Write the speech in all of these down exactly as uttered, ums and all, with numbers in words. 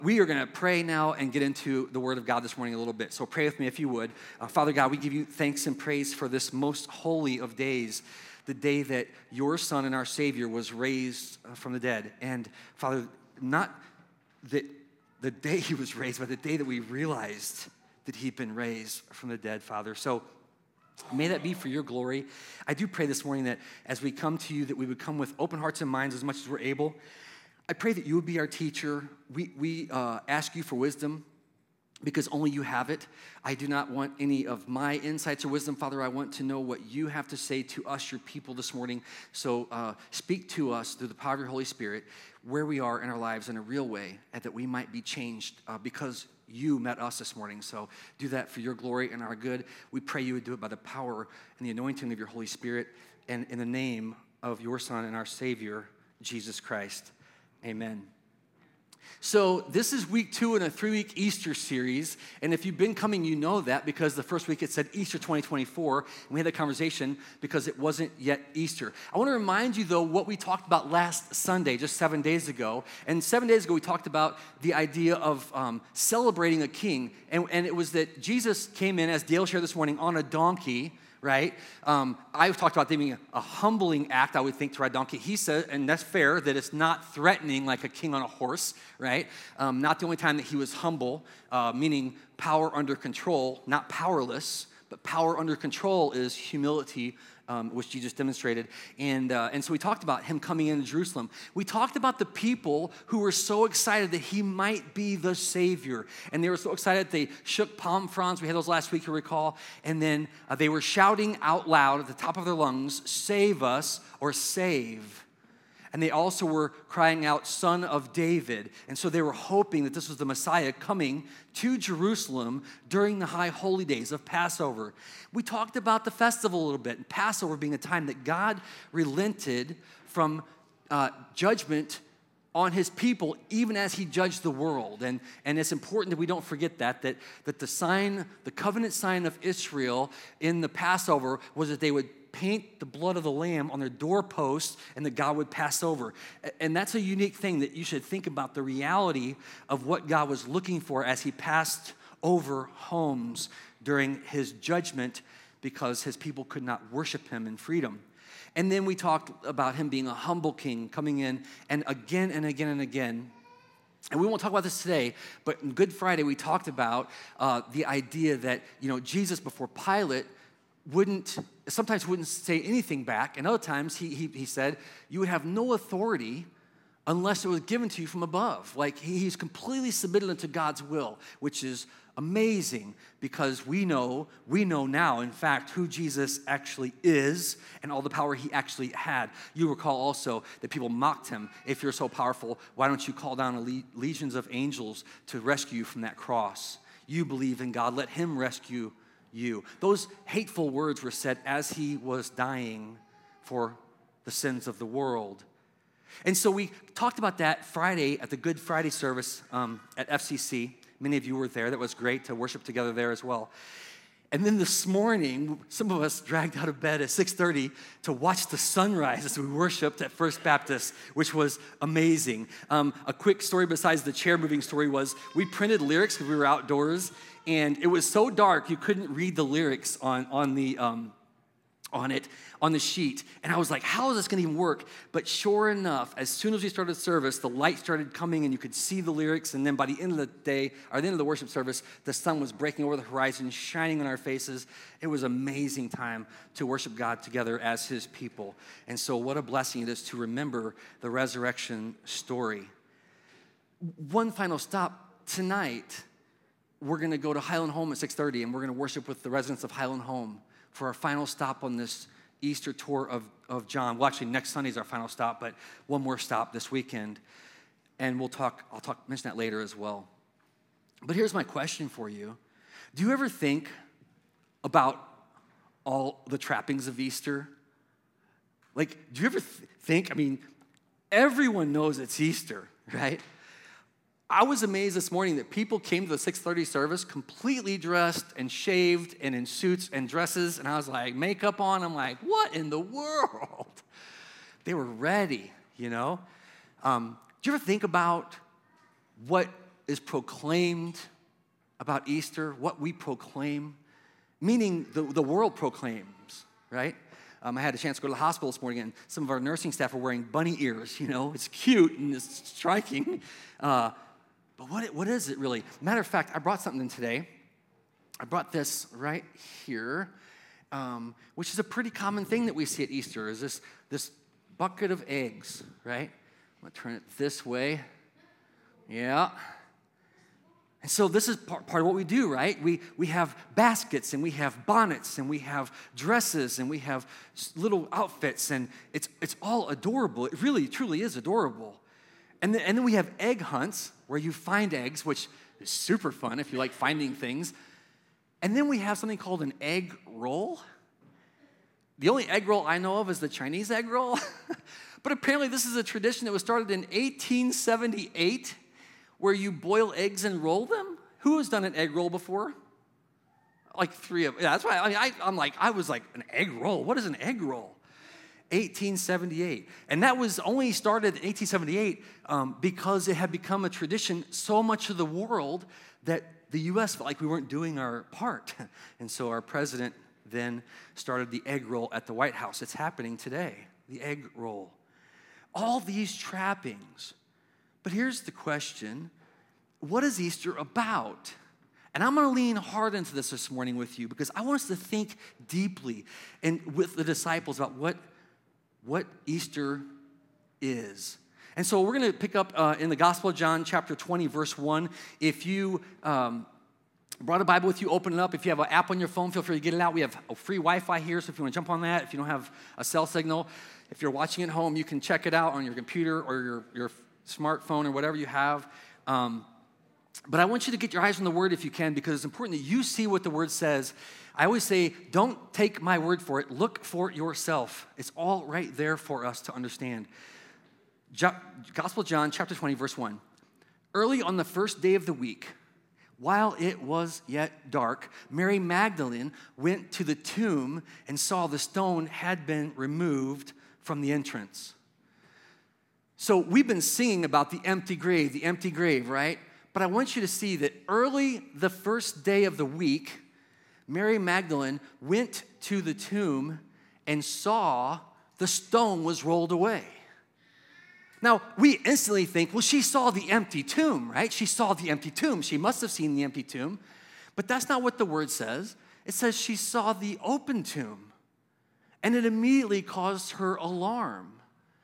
We are going to pray now and get into the Word of God this morning a little bit. So pray with me if you would. Uh, Father God, we give you thanks and praise for this most holy of days, the day that your Son and our Savior was raised from the dead. And Father, not that the day he was raised, but the day that we realized that he'd been raised from the dead, Father. So may that be for your glory. I do pray this morning that as we come to you, that we would come with open hearts and minds as much as we're able. I pray that you would be our teacher. We, we uh, ask you for wisdom because only you have it. I do not want any of my insights or wisdom, Father. I want to know what you have to say to us, your people, this morning. So uh, speak to us through the power of your Holy Spirit where we are in our lives in a real way, and that we might be changed uh, because you met us this morning. So do that for your glory and our good. We pray you would do it by the power and the anointing of your Holy Spirit, and in the name of your Son and our Savior, Jesus Christ. Amen. So this is week two in a three-week Easter series, and if you've been coming, you know that because the first week it said Easter twenty twenty-four, and we had that conversation because it wasn't yet Easter. I want to remind you, though, what we talked about last Sunday, just seven days ago, and seven days ago we talked about the idea of um, celebrating a king, and, and it was that Jesus came in, as Dale shared this morning, on a donkey, right? Um, I've talked about there being a, a humbling act, I would think, to ride a donkey. He said, and that's fair, that it's not threatening like a king on a horse, right? Um, not the only time that he was humble, uh, meaning power under control, not powerless, but power under control is humility, um, which Jesus demonstrated. And, uh, and so we talked about him coming into Jerusalem. We talked about the people who were so excited that he might be the Savior. And they were so excited they shook palm fronds. We had those last week, you recall. And then uh, they were shouting out loud at the top of their lungs, "Save us," or "Save." And they also were crying out, "Son of David." And so they were hoping that this was the Messiah coming to Jerusalem during the high holy days of Passover. We talked about the festival a little bit, and Passover being a time that God relented from uh, judgment on his people, even as he judged the world. And, and it's important that we don't forget that, that, that the sign, the covenant sign of Israel in the Passover was that they would paint the blood of the lamb on their doorposts and that God would pass over. And that's a unique thing that you should think about, the reality of what God was looking for as he passed over homes during his judgment because his people could not worship him in freedom. And then we talked about him being a humble king coming in, and again and again and again. And we won't talk about this today, but on Good Friday we talked about uh, the idea that, you know, Jesus before Pilate wouldn't, sometimes wouldn't say anything back, and other times he, he, he said, you would have no authority unless it was given to you from above. Like he, he's completely submitted unto God's will, which is amazing because we know, we know now, in fact, who Jesus actually is and all the power he actually had. You recall also that people mocked him. If you're so powerful, why don't you call down le- legions of angels to rescue you from that cross? You believe in God, let him rescue you. Those hateful words were said as he was dying for the sins of the world. And so we talked about that Friday at the Good Friday service um, at F C C. Many of you were there. That was great to worship together there as well. And then this morning, some of us dragged out of bed at six thirty to watch the sunrise as we worshiped at First Baptist, which was amazing. Um, a quick story besides the chair moving story was we printed lyrics because we were outdoors, and it was so dark you couldn't read the lyrics on, on the um, on it, on the sheet. And I was like, how is this going to even work? But sure enough, as soon as we started service, the light started coming and you could see the lyrics. And then by the end of the day, or the end of the worship service, the sun was breaking over the horizon, shining on our faces. It was an amazing time to worship God together as his people. And so what a blessing it is to remember the resurrection story. One final stop. Tonight, we're going to go to Highland Home at six thirty, and we're going to worship with the residents of Highland Home for our final stop on this Easter tour of, of John. Well, actually, next Sunday is our final stop, but one more stop this weekend. And we'll talk, I'll talk, mention that later as well. But here's my question for you. Do you ever think about all the trappings of Easter? Like, do you ever th- think, I mean, everyone knows it's Easter, right? I was amazed this morning that people came to the six thirty service completely dressed and shaved and in suits and dresses, and I was like, makeup on. I'm like, what in the world? They were ready, you know? Um, do you ever think about what is proclaimed about Easter, what we proclaim, meaning the, the world proclaims, right? Um, I had a chance to go to the hospital this morning, and some of our nursing staff are wearing bunny ears, you know. It's cute and it's striking. Uh, but what, what is it really? Matter of fact, I brought something in today. I brought this right here, um, which is a pretty common thing that we see at Easter, is this, this bucket of eggs, right? I'm going to turn it this way. Yeah. And so this is part, part of what we do, right? We, we have baskets, and we have bonnets, and we have dresses, and we have little outfits, and it's, it's all adorable. It really, truly is adorable. And then, and then we have egg hunts, where you find eggs, which is super fun if you like finding things. And then we have something called an egg roll. The only egg roll I know of is the Chinese egg roll. But apparently this is a tradition that was started in eighteen seventy-eight, where you boil eggs and roll them. Who has done an egg roll before? Like three of, yeah, that's why I mean, I, I'm like, I was like, an egg roll? What is an egg roll? eighteen seventy-eight. And that was only started in eighteen seventy-eight um, because it had become a tradition so much of the world that the U S felt like we weren't doing our part. And so our president then started the egg roll at the White House. It's happening today, the egg roll. All these trappings. But here's the question, what is Easter about? And I'm going to lean hard into this this morning with you because I want us to think deeply and with the disciples about what, what Easter is. And so we're going to pick up uh, in the Gospel of John, chapter twenty, verse one. If you um, brought a Bible with you, open it up. If you have an app on your phone, feel free to get it out. We have a free Wi-Fi here, so if you want to jump on that, if you don't have a cell signal, if you're watching at home, you can check it out on your computer or your, your smartphone or whatever you have. Um, but I want you to get your eyes on the Word if you can, because it's important that you see what the Word says. I always say, don't take my word for it. Look for it yourself. It's all right there for us to understand. Jo- Gospel of John, chapter twenty, verse one. Early on the first day of the week, while it was yet dark, Mary Magdalene went to the tomb and saw the stone had been removed from the entrance. So we've been singing about the empty grave, the empty grave, right? But I want you to see that early the first day of the week, Mary Magdalene went to the tomb and saw the stone was rolled away. Now, we instantly think, well, she saw the empty tomb, right? She saw the empty tomb. She must have seen the empty tomb. But that's not what the word says. It says she saw the open tomb. And it immediately caused her alarm.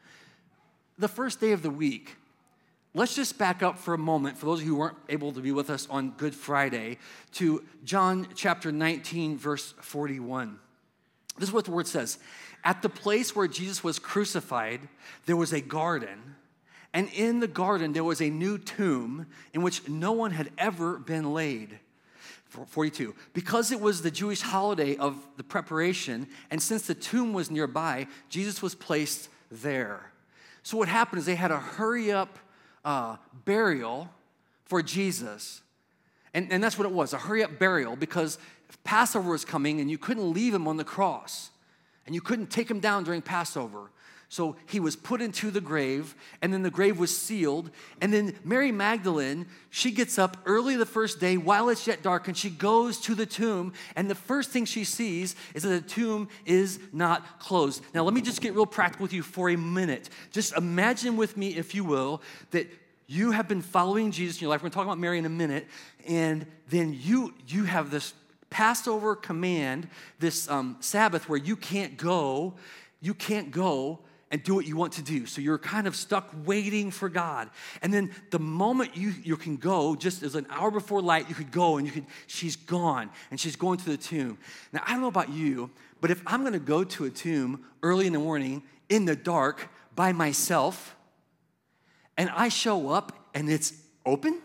The first day of the week, let's just back up for a moment, for those of you who weren't able to be with us on Good Friday, to John chapter nineteen, verse forty-one. This is what the word says. At the place where Jesus was crucified, there was a garden, and in the garden there was a new tomb in which no one had ever been laid. forty-two. Because it was the Jewish holiday of the preparation, and since the tomb was nearby, Jesus was placed there. So what happened is they had a hurry-up uh, burial for Jesus. And, and that's what it was, a hurry-up burial, because Passover was coming, and you couldn't leave him on the cross. And you couldn't take him down during Passover. So he was put into the grave, and then the grave was sealed. And then Mary Magdalene, she gets up early the first day while it's yet dark, and she goes to the tomb. And the first thing she sees is that the tomb is not closed. Now, let me just get real practical with you for a minute. Just imagine with me, if you will, that you have been following Jesus in your life. We're going to talk about Mary in a minute. And then you, you have this Passover command, this um, Sabbath where you can't go, you can't go and do what you want to do. So you're kind of stuck waiting for God. And then the moment you, you can go, just as an hour before light, you could go and you could, she's gone and she's going to the tomb. Now, I don't know about you, but if I'm going to go to a tomb early in the morning in the dark by myself and I show up and it's open,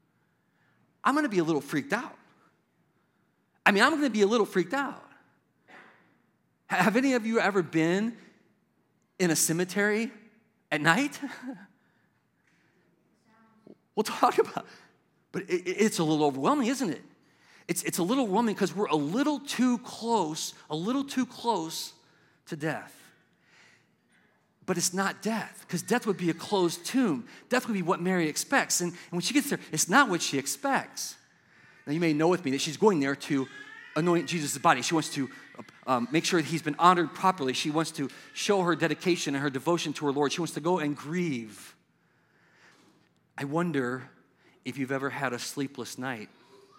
I'm going to be a little freaked out. I mean, I'm going to be a little freaked out. Have any of you ever been in a cemetery at night? We'll talk about it. But it, it's a little overwhelming, isn't it? It's, it's a little overwhelming because we're a little too close, a little too close to death. but it's not death, because death would be a closed tomb. Death would be what Mary expects. And, and when she gets there, it's not what she expects. Now, you may know with me that she's going there to anoint Jesus' body. She wants to um, make sure that he's been honored properly. She wants to show her dedication and her devotion to her Lord. She wants to go and grieve. I wonder if you've ever had a sleepless night,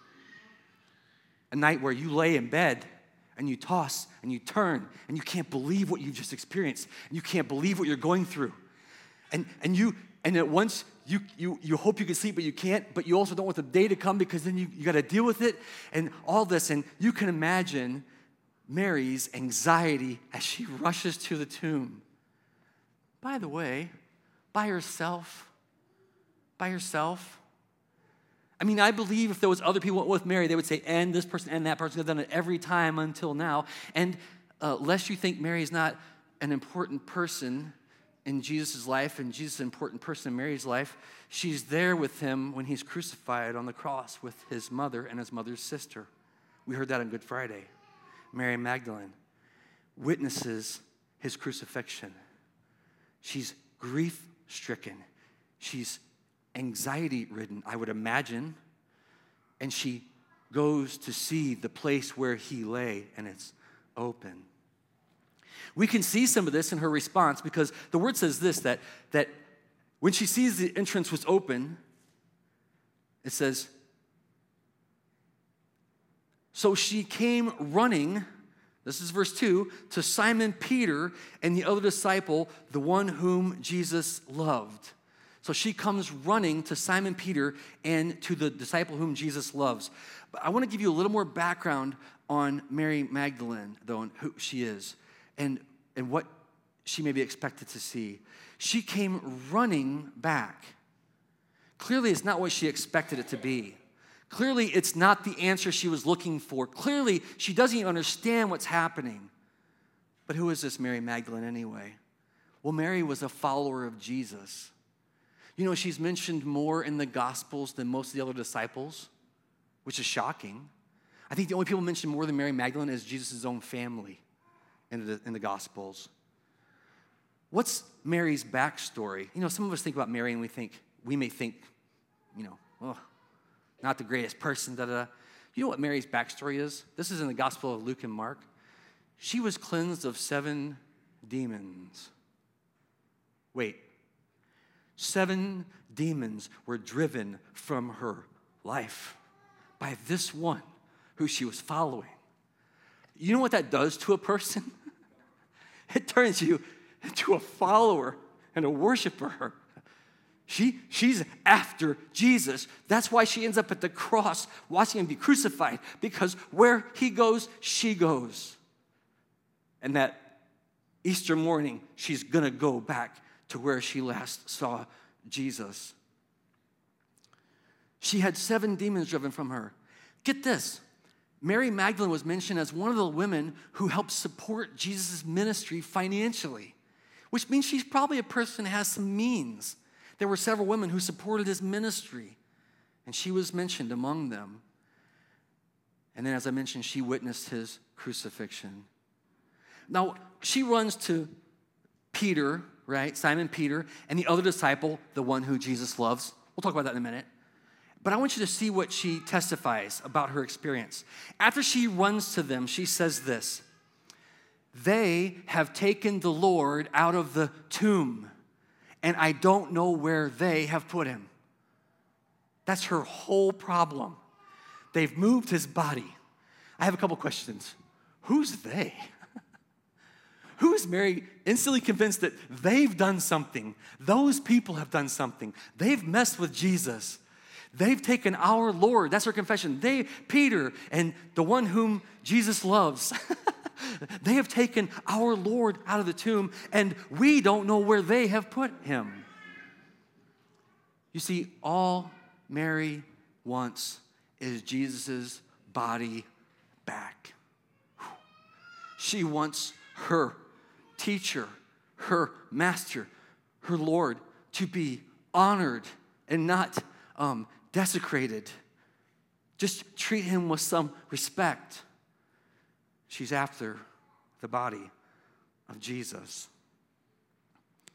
a night where you lay in bed and you toss and you turn and you can't believe what you've just experienced, and you can't believe what you're going through. And and you and at once you you you hope you can sleep, but you can't, but you also don't want the day to come, because then you, you got to deal with it and all this. And you can imagine Mary's anxiety as she rushes to the tomb. By the way, by herself. By herself. I mean, I believe if there was other people with Mary, they would say, and this person and that person have done it every time until now. And uh, lest you think Mary is not an important person in Jesus' life, and Jesus is an important person in Mary's life, she's there with him when he's crucified on the cross with his mother and his mother's sister. We heard that on Good Friday. Mary Magdalene witnesses his crucifixion. She's grief-stricken. She's anxiety-ridden, I would imagine, and she goes to see the place where he lay, and it's open. We can see some of this in her response, because the word says this, that, that when she sees the entrance was open, it says, so she came running, this is verse two, to Simon Peter and the other disciple, the one whom Jesus loved. So she comes running to Simon Peter and to the disciple whom Jesus loves. But I want to give you a little more background on Mary Magdalene, though, and who she is, and, and what she may be expected to see. She came running back. Clearly, it's not what she expected it to be. Clearly, it's not the answer she was looking for. Clearly, she doesn't even understand what's happening. But who is this Mary Magdalene anyway? Well, Mary was a follower of Jesus. You know, she's mentioned more in the Gospels than most of the other disciples, which is shocking. I think the only people mentioned more than Mary Magdalene is Jesus' own family in the, in the Gospels. What's Mary's backstory? You know, some of us think about Mary and we think, we may think, you know, oh, not the greatest person, da, da, da. You know what Mary's backstory is? This is in the Gospel of Luke and Mark. She was cleansed of seven demons. Wait. Seven demons were driven from her life by this one who she was following. You know what that does to a person? It turns you into a follower and a worshiper. She, she's after Jesus. That's why she ends up at the cross watching him be crucified, because where he goes, she goes. And that Easter morning, she's going to go back to where she last saw Jesus. She had seven demons driven from her. Get this. Mary Magdalene was mentioned as one of the women who helped support Jesus' ministry financially, which means she's probably a person who has some means. There were several women who supported his ministry, and she was mentioned among them. And then, as I mentioned, she witnessed his crucifixion. Now, she runs to Peter, right? Simon Peter, and the other disciple, the one who Jesus loves. We'll talk about that in a minute. But I want you to see what she testifies about her experience. After she runs to them, she says this: they have taken the Lord out of the tomb, and I don't know where they have put him. That's her whole problem. They've moved his body. I have a couple questions. Who's they? Who is Mary instantly convinced that they've done something? Those people have done something. They've messed with Jesus. They've taken our Lord. That's her confession. They, Peter, and the one whom Jesus loves, they have taken our Lord out of the tomb, and we don't know where they have put him. You see, all Mary wants is Jesus' body back. She wants her teacher, her master, her Lord to be honored and not um, desecrated. Just treat him with some respect. She's after the body of Jesus.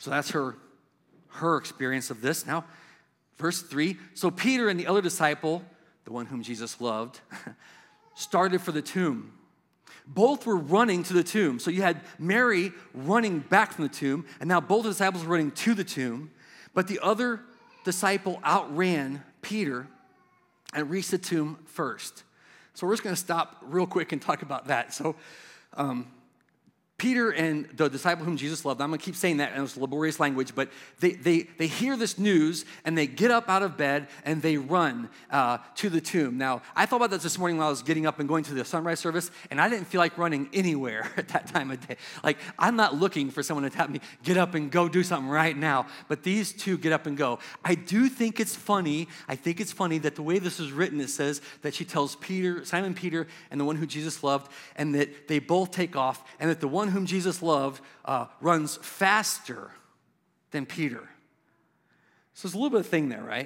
So that's her, her experience of this. Now, verse three, so Peter and the other disciple, the one whom Jesus loved, started for the tomb. Both were running to the tomb. So you had Mary running back from the tomb, and now both the disciples were running to the tomb. But the other disciple outran Peter and reached the tomb first. So we're just going to stop real quick and talk about that. So um, Peter and the disciple whom Jesus loved, I'm going to keep saying that in this laborious language, but they, they, they hear this news, and they get up out of bed, and they run uh, to the tomb. Now, I thought about this this morning while I was getting up and going to the sunrise service, and I didn't feel like running anywhere at that time of day. Like, I'm not looking for someone to tell me, get up and go do something right now, but these two get up and go. I do think it's funny, I think it's funny that the way this is written, it says that she tells Peter, Simon Peter, and the one who Jesus loved, and that they both take off, and that the one whom Jesus loved uh, runs faster than Peter. So there's a little bit of thing there, right?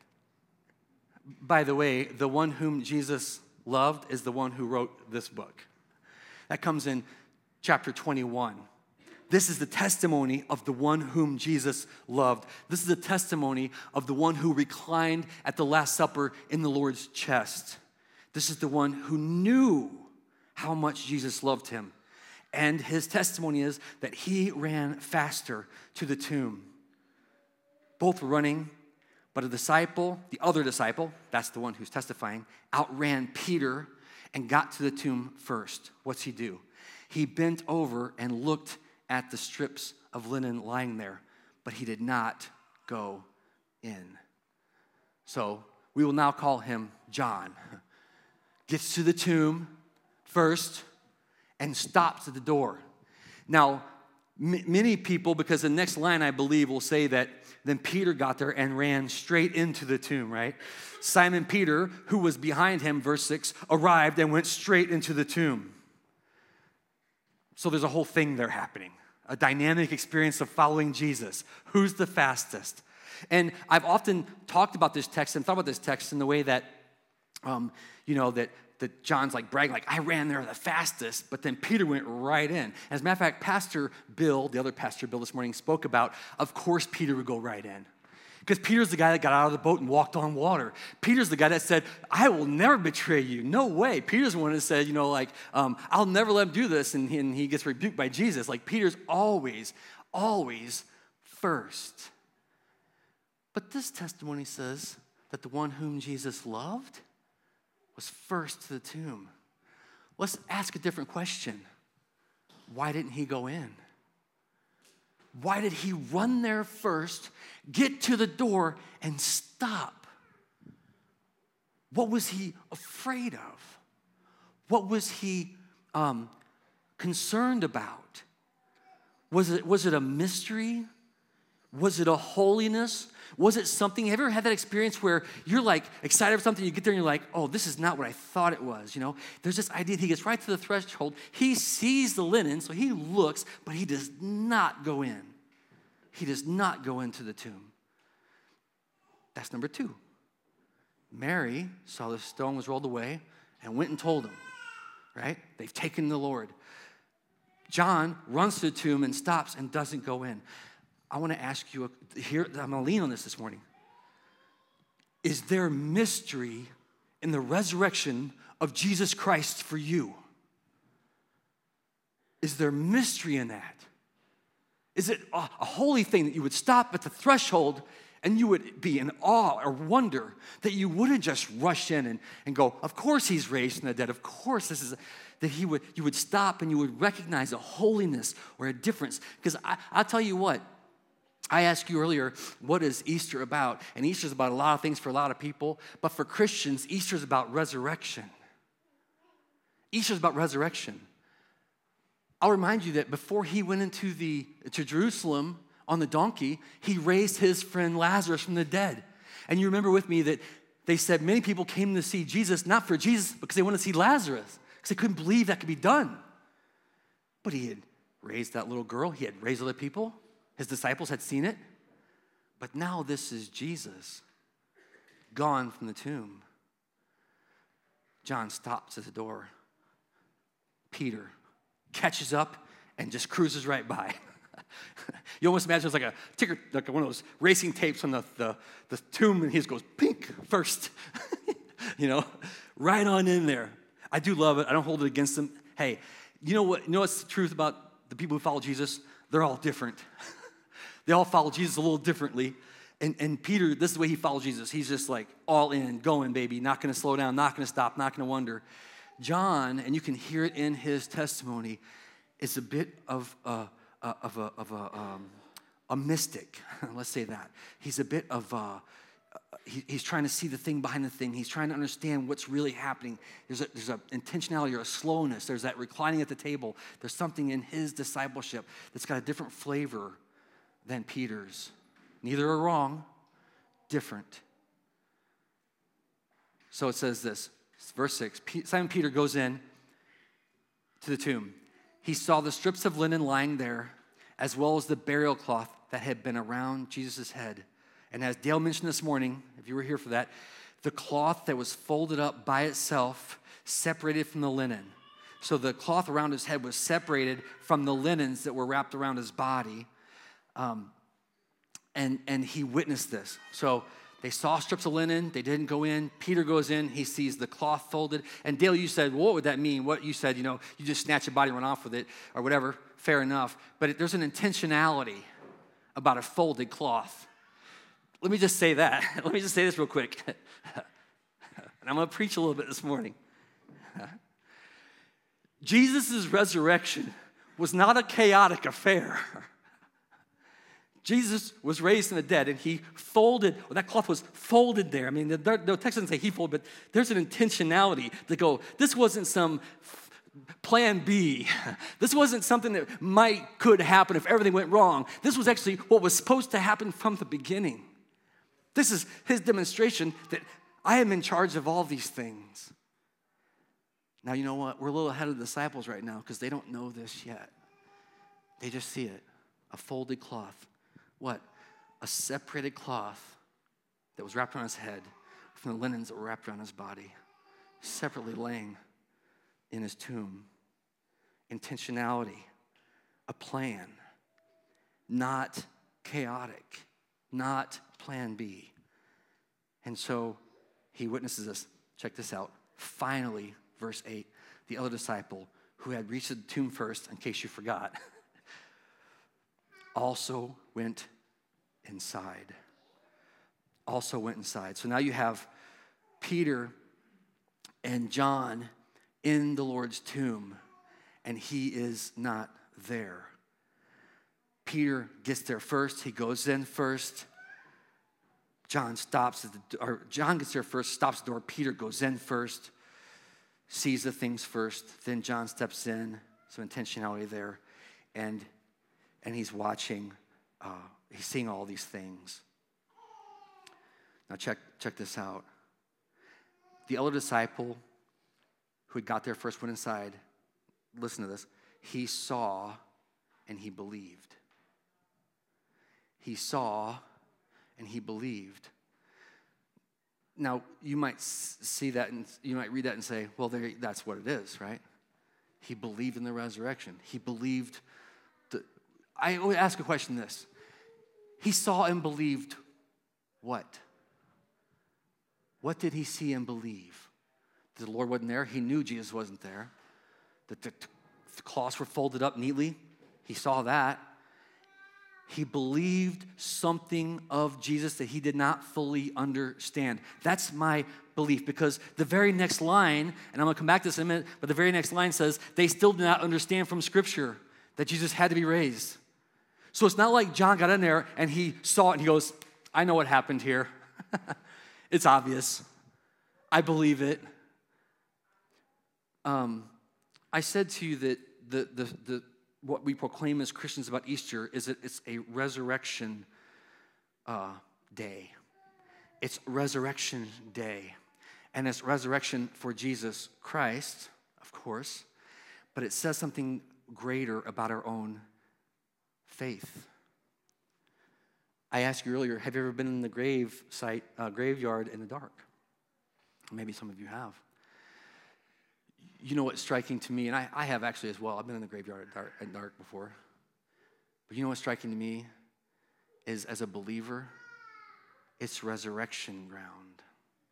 By the way, the one whom Jesus loved is the one who wrote this book. That comes in chapter twenty-one. This is the testimony of the one whom Jesus loved. This is the testimony of the one who reclined at the Last Supper in the Lord's chest. This is the one who knew how much Jesus loved him. And his testimony is that he ran faster to the tomb. Both were running, but a disciple, the other disciple, that's the one who's testifying, outran Peter and got to the tomb first. What's he do? He bent over and looked at the strips of linen lying there, but he did not go in. So we will now call him John. Gets to the tomb first and stops at the door. Now, m- many people, because the next line, I believe, will say that then Peter got there and ran straight into the tomb, right? Simon Peter, who was behind him, verse six, arrived and went straight into the tomb. So there's a whole thing there happening, a dynamic experience of following Jesus. Who's the fastest? And I've often talked about this text and thought about this text in the way that, um, you know, that that John's like bragging, like, I ran there the fastest, but then Peter went right in. As a matter of fact, Pastor Bill, the other Pastor Bill this morning, spoke about, of course Peter would go right in. Because Peter's the guy that got out of the boat and walked on water. Peter's the guy that said, I will never betray you. No way. Peter's the one that said, you know, like, um, I'll never let him do this, and he, and he gets rebuked by Jesus. Like, Peter's always, always first. But this testimony says that the one whom Jesus loved was first to the tomb. Let's ask a different question. Why didn't he go in? Why did he run there first, get to the door, and stop? What was he afraid of? What was he um, concerned about? Was it, was it a mystery? Was it a holiness? Was it something? Have you ever had that experience where you're like excited for something, you get there and you're like, oh, this is not what I thought it was, you know? There's this idea, he gets right to the threshold, he sees the linen, so he looks, but he does not go in. He does not go into the tomb. That's number two. Mary saw the stone was rolled away and went and told him, right? They've taken the Lord. John runs to the tomb and stops and doesn't go in. I want to ask you, a, here, I'm going to lean on this this morning. Is there mystery in the resurrection of Jesus Christ for you? Is there mystery in that? Is it a, a holy thing that you would stop at the threshold and you would be in awe or wonder that you wouldn't just rush in and, and go, of course he's raised from the dead. Of course this is, a, that he would, you would stop and you would recognize a holiness or a difference. Because I'll tell you what, I asked you earlier, what is Easter about? And Easter is about a lot of things for a lot of people. But for Christians, Easter is about resurrection. Easter is about resurrection. I'll remind you that before he went into the to Jerusalem on the donkey, he raised his friend Lazarus from the dead. And you remember with me that they said many people came to see Jesus, not for Jesus, because they wanted to see Lazarus, because they couldn't believe that could be done. But he had raised that little girl. He had raised other people. His disciples had seen it. But now this is Jesus, gone from the tomb. John stops at the door. Peter catches up and just cruises right by. You almost imagine it's like a ticker, like one of those racing tapes on the, the, the tomb, and he just goes, pink first. You know, right on in there. I do love it. I don't hold it against them. Hey, you know what? You know what's the truth about the people who follow Jesus? They're all different. They all follow Jesus a little differently. And, and Peter, this is the way he followed Jesus. He's just like all in, going, baby, not going to slow down, not going to stop, not going to wonder. John, and you can hear it in his testimony, is a bit of a, a, of a, of a, um, a mystic. Let's say that. He's a bit of a, he, he's trying to see the thing behind the thing. He's trying to understand what's really happening. There's a, there's a intentionality or a slowness. There's that reclining at the table. There's something in his discipleship that's got a different flavor than Peter's. Neither are wrong, different. So it says this, verse six, Simon Peter goes in to the tomb. He saw the strips of linen lying there, as well as the burial cloth that had been around Jesus' head. And as Dale mentioned this morning, if you were here for that, the cloth that was folded up by itself separated from the linen. So the cloth around his head was separated from the linens that were wrapped around his body. Um, And, and he witnessed this. So they saw strips of linen. They didn't go in. Peter goes in. He sees the cloth folded. And Dale, you said, well, what would that mean? What you said, you know, you just snatch your body and run off with it or whatever. Fair enough. But it, there's an intentionality about a folded cloth. Let me just say that. Let me just say this real quick. And I'm going to preach a little bit this morning. Jesus' resurrection was not a chaotic affair. Jesus was raised from the dead, and he folded, well, that cloth was folded there. I mean, the, the text doesn't say he folded, but there's an intentionality to go, this wasn't some plan B. This wasn't something that might, could happen if everything went wrong. This was actually what was supposed to happen from the beginning. This is his demonstration that I am in charge of all these things. Now, you know what? We're a little ahead of the disciples right now because they don't know this yet. They just see it, a folded cloth. What? A separated cloth that was wrapped around his head from the linens that were wrapped around his body, separately laying in his tomb. Intentionality, a plan, not chaotic, not plan B. And so he witnesses this. Check this out. Finally, verse eight, the other disciple who had reached the tomb first, in case you forgot, also went inside. Also went inside. So now you have Peter and John in the Lord's tomb, and he is not there. Peter gets there first. He goes in first. John stops at the, or John gets there first, stops the door. Peter goes in first, sees the things first. Then John steps in. Some intentionality there, and and he's watching. Uh, he's seeing all these things. Now check check this out. The elder disciple who had got there first went inside. Listen to this. He saw and he believed. He saw and he believed. Now, you might see that and you might read that and say, well, there, that's what it is, right? He believed in the resurrection. He believed. The, I always ask a question this. He saw and believed what? What did he see and believe? That the Lord wasn't there? He knew Jesus wasn't there. That the, the cloths were folded up neatly. He saw that. He believed something of Jesus that he did not fully understand. That's my belief, because the very next line, and I'm going to come back to this in a minute, but the very next line says, they still did not understand from Scripture that Jesus had to be raised. So it's not like John got in there and he saw it and he goes, I know what happened here. It's obvious. I believe it. Um, I said to you that the, the, the what we proclaim as Christians about Easter is that it's a resurrection uh, day. It's resurrection day. And it's resurrection for Jesus Christ, of course, but it says something greater about our own faith. I asked you earlier, have you ever been in the grave site, uh, graveyard in the dark? Maybe some of you have. You know what's striking to me, and I, I have actually as well. I've been in the graveyard at dark, at dark before. But you know what's striking to me is, as a believer, it's resurrection ground.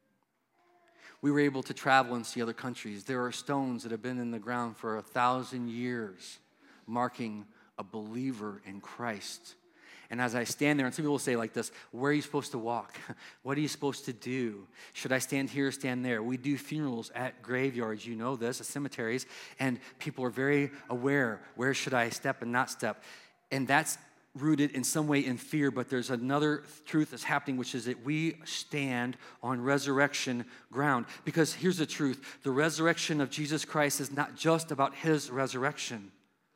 We were able to travel and see other countries. There are stones that have been in the ground for a thousand years, marking a believer in Christ. And as I stand there, and some people say like this, where are you supposed to walk? What are you supposed to do? Should I stand here or stand there? We do funerals at graveyards, you know this, at cemeteries, and people are very aware, where should I step and not step? And that's rooted in some way in fear, but there's another truth that's happening, which is that we stand on resurrection ground. Because here's the truth, the resurrection of Jesus Christ is not just about his resurrection,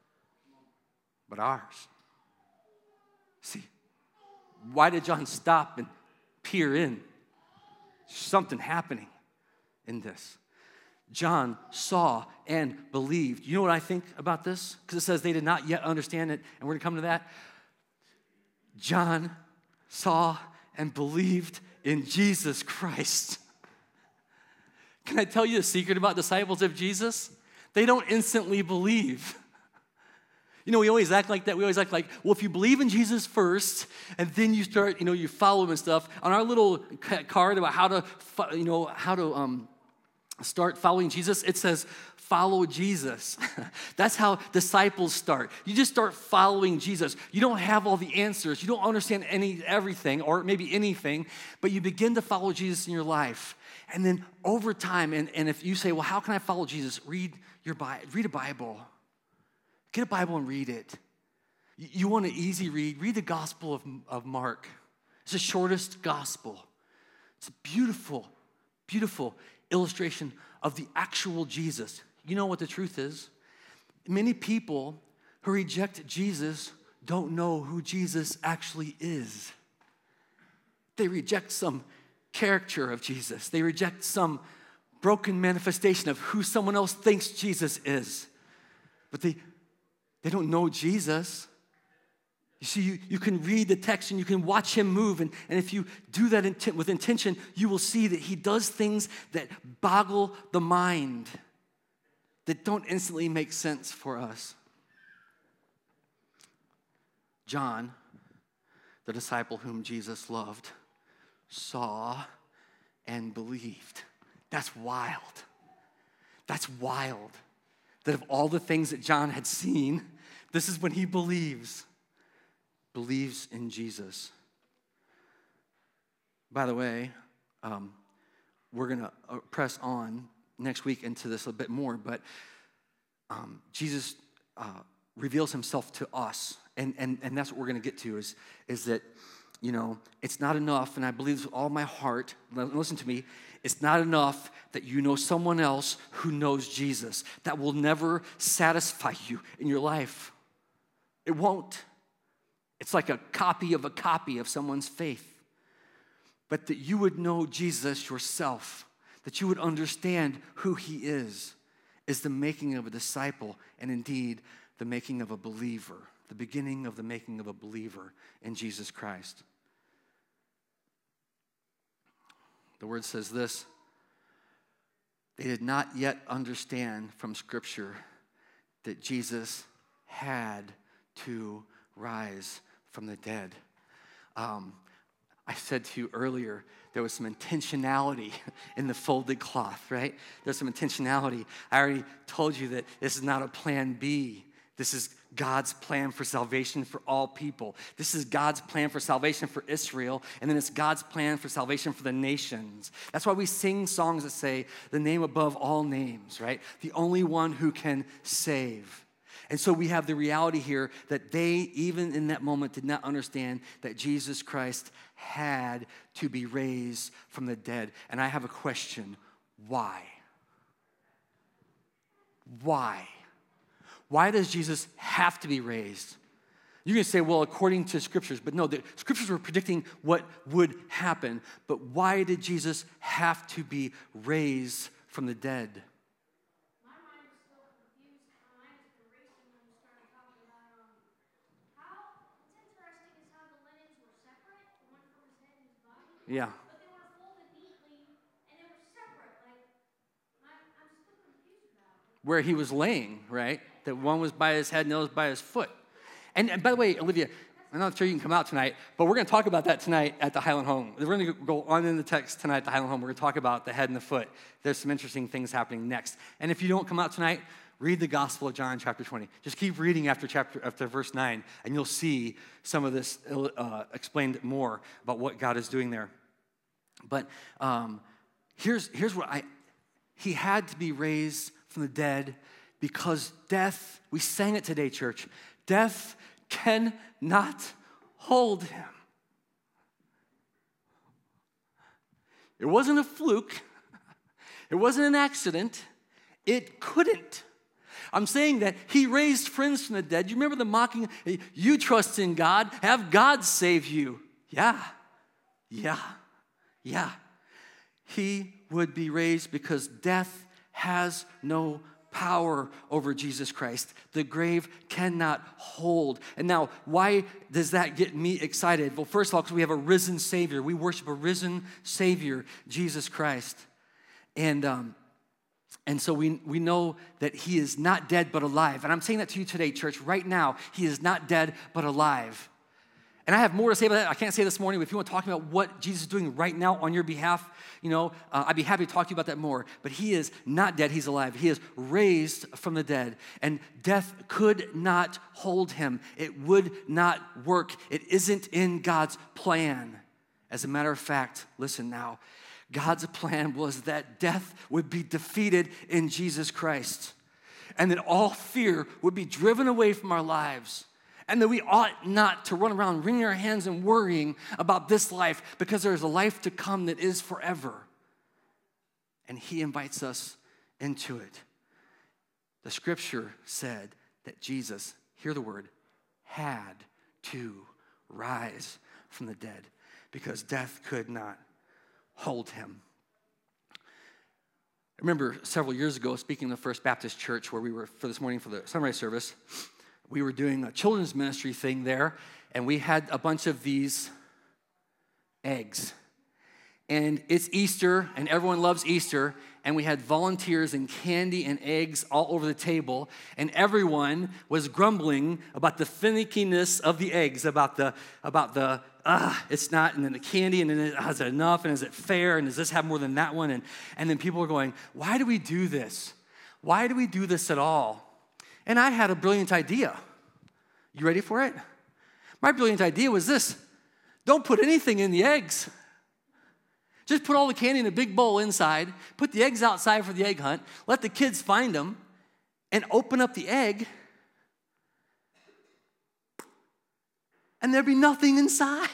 but ours. See, why did John stop and peer in? Something happening in this. John saw and believed. You know what I think about this? Because it says they did not yet understand it, and we're going to come to that. John saw and believed in Jesus Christ. Can I tell you a secret about disciples of Jesus? They don't instantly believe. You know, we always act like that. We always act like, well, if you believe in Jesus first, and then you start, you know, you follow him and stuff. On our little card about how to, you know, how to um, start following Jesus, it says, follow Jesus. That's how disciples start. You just start following Jesus. You don't have all the answers. You don't understand any everything, or maybe anything, but you begin to follow Jesus in your life. And then over time, and, and if you say, well, how can I follow Jesus? Read your Bible. Read a Bible. Get a Bible and read it. You want an easy read? Read the Gospel of, of Mark. It's the shortest gospel. It's a beautiful, beautiful illustration of the actual Jesus. You know what the truth is? Many people who reject Jesus don't know who Jesus actually is. They reject some character of Jesus. They reject some broken manifestation of who someone else thinks Jesus is. But they They don't know Jesus. You see, you, you can read the text and you can watch him move. And, and if you do that intent, with intention, you will see that he does things that boggle the mind, that don't instantly make sense for us. John, the disciple whom Jesus loved, saw and believed. That's wild. That's wild. That of all the things that John had seen, this is when he believes, believes in Jesus. By the way, um, we're going to press on next week into this a bit more, but um, Jesus uh, reveals himself to us, and, and, and that's what we're going to get to, is, is that, you know, it's not enough, and I believe with all my heart, listen to me, it's not enough that you know someone else who knows Jesus. That will never satisfy you in your life. It won't. It's like a copy of a copy of someone's faith. But that you would know Jesus yourself, that you would understand who he is, is the making of a disciple, and indeed the making of a believer, the beginning of the making of a believer in Jesus Christ. The word says this: they did not yet understand from Scripture that Jesus had to rise from the dead. Um, I said to you earlier, there was some intentionality in the folded cloth, right? There's some intentionality. I already told you that this is not a plan B. This is God's plan for salvation for all people. This is God's plan for salvation for Israel, and then it's God's plan for salvation for the nations. That's why we sing songs that say, the name above all names, right? The only one who can save. And so we have the reality here that they, even in that moment, did not understand that Jesus Christ had to be raised from the dead. And I have a question. Why? Why? Why does Jesus have to be raised? You're going to say, well, according to Scriptures. But no, the Scriptures were predicting what would happen. But why did Jesus have to be raised from the dead? My mind is still confused. My mind has been racing when you started talking about um, how, what's interesting is how the linens were separate, the one from his head and his body. Yeah. But they were folded neatly, and they were separate. Like, I'm, I'm still confused about it. Where he was laying, right? That one was by his head and the other was by his foot. And, and by the way, Olivia, I'm not sure you can come out tonight, but we're going to talk about that tonight at the Highland Home. We're going to go on in the text tonight at the Highland Home. We're going to talk about the head and the foot. There's some interesting things happening next. And if you don't come out tonight, read the Gospel of John, chapter twenty. Just keep reading after chapter after verse nine, and you'll see some of this uh, explained more about what God is doing there. But um, here's here's what I. He had to be raised from the dead because death. We sang it today, church. Death cannot hold him. It wasn't a fluke. It wasn't an accident. It couldn't. I'm saying that he raised friends from the dead. You remember the mocking? You trust in God. Have God save you. Yeah. Yeah. Yeah. He would be raised because death has no power over Jesus Christ. The grave cannot hold. And now, why does that get me excited? Well, first of all, because we have a risen Savior. We worship a risen Savior, Jesus Christ. And um, and so we, we know that he is not dead but alive. And I'm saying that to you today, church. Right now, he is not dead but alive. And I have more to say about that. I can't say this morning, but if you want to talk about what Jesus is doing right now on your behalf, you know, uh, I'd be happy to talk to you about that more. But he is not dead, he's alive. He is raised from the dead. And death could not hold him. It would not work. It isn't in God's plan. As a matter of fact, listen now, God's plan was that death would be defeated in Jesus Christ. And that all fear would be driven away from our lives. And that we ought not to run around wringing our hands and worrying about this life because there's a life to come that is forever. And he invites us into it. The scripture said that Jesus, hear the word, had to rise from the dead because death could not hold him. I remember several years ago speaking in the First Baptist Church where we were for this morning for the sunrise service. We were doing a children's ministry thing there, and we had a bunch of these eggs. And it's Easter, and everyone loves Easter, and we had volunteers and candy and eggs all over the table, and everyone was grumbling about the finickiness of the eggs, about the, about the, ah, it's not, and then the candy, and then it, ah, is it enough, and is it fair, and does this have more than that one? And, and then people were going, why do we do this? Why do we do this at all? And I had a brilliant idea. You ready for it? My brilliant idea was this. Don't put anything in the eggs. Just put all the candy in a big bowl inside, put the eggs outside for the egg hunt, let the kids find them, and open up the egg, and there'd be nothing inside.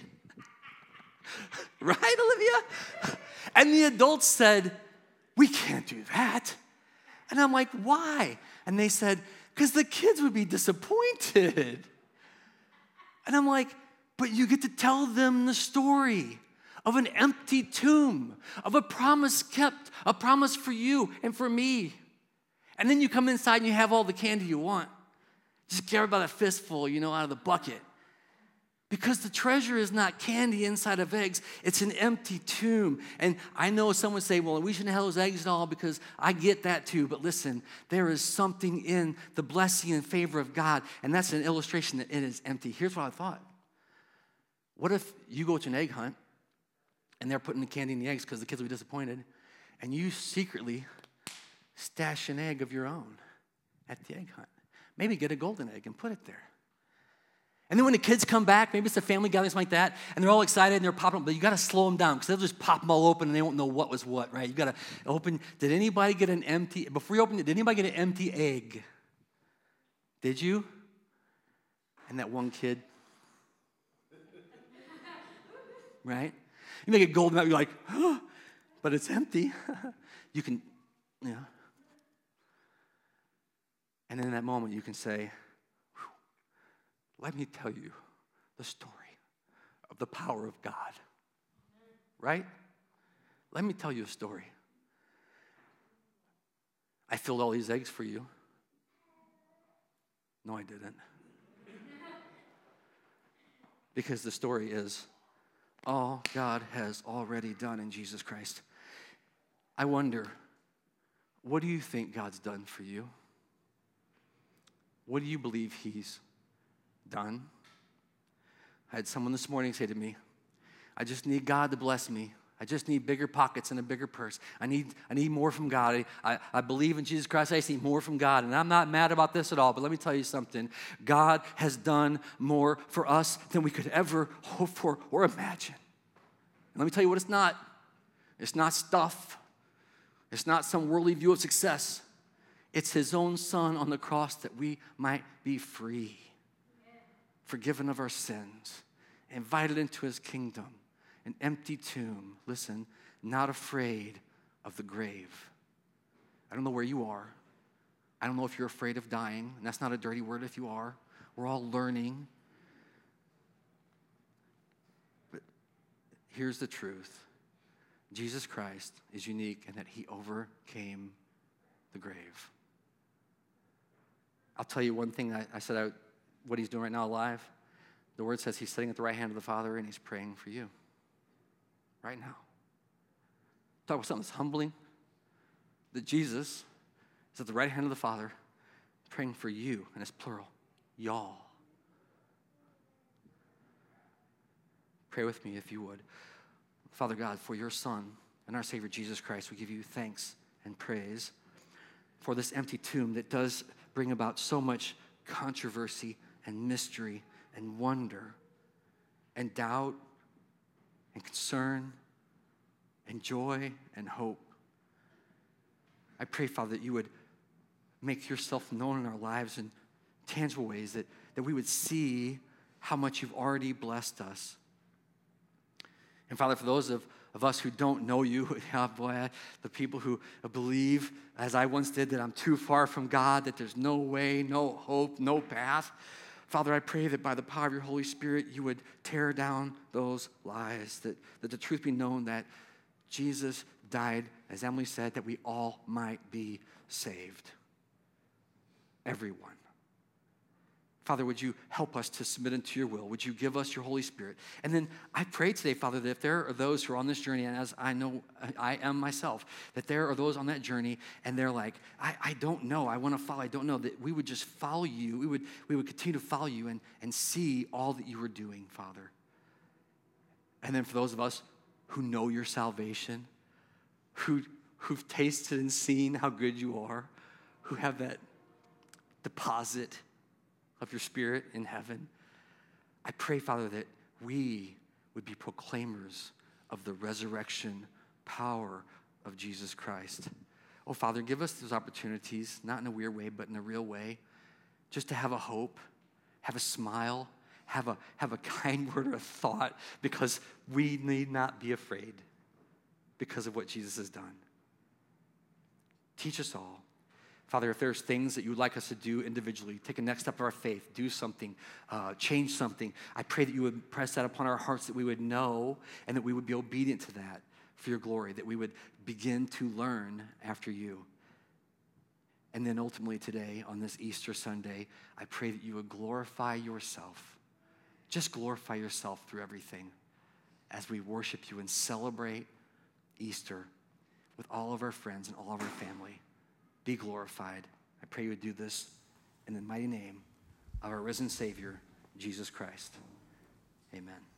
Right, Olivia? And the adults said, we can't do that. And I'm like, why? And they said, because the kids would be disappointed. And I'm like, but you get to tell them the story of an empty tomb, of a promise kept, a promise for you and for me. And then you come inside and you have all the candy you want. Just grab about a fistful, you know, out of the bucket. Because the treasure is not candy inside of eggs. It's an empty tomb. And I know some would say, well, we shouldn't have those eggs at all because I get that too. But listen, there is something in the blessing and favor of God. And that's an illustration that it is empty. Here's what I thought. What if you go to an egg hunt and they're putting the candy in the eggs because the kids will be disappointed. And you secretly stash an egg of your own at the egg hunt. Maybe get a golden egg and put it there. And then when the kids come back, maybe it's a family gathering, something like that, and they're all excited and they're popping up, but you got to slow them down because they'll just pop them all open and they won't know what was what, right? You got to open. Did anybody get an empty, before you open it, did anybody get an empty egg? Did you? And that one kid, right? You make it golden out, you're like, oh, but it's empty. You can, yeah. And in that moment, you can say, let me tell you the story of the power of God, right? Let me tell you a story. I filled all these eggs for you. No, I didn't. Because the story is all God has already done in Jesus Christ. I wonder, what do you think God's done for you? What do you believe he's done. I had someone this morning say to me, I just need God to bless me. I just need bigger pockets and a bigger purse. I need, I need more from God. I, I believe in Jesus Christ. I just need more from God. And I'm not mad about this at all, but let me tell you something. God has done more for us than we could ever hope for or imagine. And let me tell you what it's not. It's not stuff. It's not some worldly view of success. It's his own son on the cross that we might be free, forgiven of our sins, invited into his kingdom, an empty tomb, listen, not afraid of the grave. I don't know where you are. I don't know if you're afraid of dying, and that's not a dirty word if you are. We're all learning. But here's the truth. Jesus Christ is unique in that he overcame the grave. I'll tell you one thing I, I said, I, what he's doing right now alive. The word says he's sitting at the right hand of the Father and he's praying for you right now. Talk about something that's humbling. That Jesus is at the right hand of the Father praying for you, and it's plural, y'all. Pray with me if you would. Father God, for your Son and our Savior Jesus Christ, we give you thanks and praise for this empty tomb that does bring about so much controversy and mystery and wonder and doubt and concern and joy and hope. I pray, Father, that you would make yourself known in our lives in tangible ways, that, that we would see how much you've already blessed us. And Father, for those of, of us who don't know you, yeah, boy, the people who believe, as I once did, that I'm too far from God, that there's no way, no hope, no path, Father, I pray that by the power of your Holy Spirit, you would tear down those lies, that, that the truth be known that Jesus died, as Emily said, that we all might be saved. Everyone. Father, would you help us to submit into your will? Would you give us your Holy Spirit? And then I pray today, Father, that if there are those who are on this journey, and as I know I am myself, that there are those on that journey, and they're like, I, I don't know, I want to follow, I don't know, that we would just follow you. We would, we would continue to follow you and, and see all that you are doing, Father. And then for those of us who know your salvation, who, who've tasted and seen how good you are, who have that deposit of your Spirit in heaven, I pray, Father, that we would be proclaimers of the resurrection power of Jesus Christ. Oh, Father, give us those opportunities, not in a weird way, but in a real way, just to have a hope, have a smile, have a, have a kind word or a thought, because we need not be afraid because of what Jesus has done. Teach us all. Father, if there's things that you would like us to do individually, take a next step of our faith, do something, uh, change something, I pray that you would press that upon our hearts, that we would know and that we would be obedient to that for your glory, that we would begin to learn after you. And then ultimately today, on this Easter Sunday, I pray that you would glorify yourself. Just glorify yourself through everything as we worship you and celebrate Easter with all of our friends and all of our family. Be glorified. I pray you would do this in the mighty name of our risen Savior, Jesus Christ. Amen.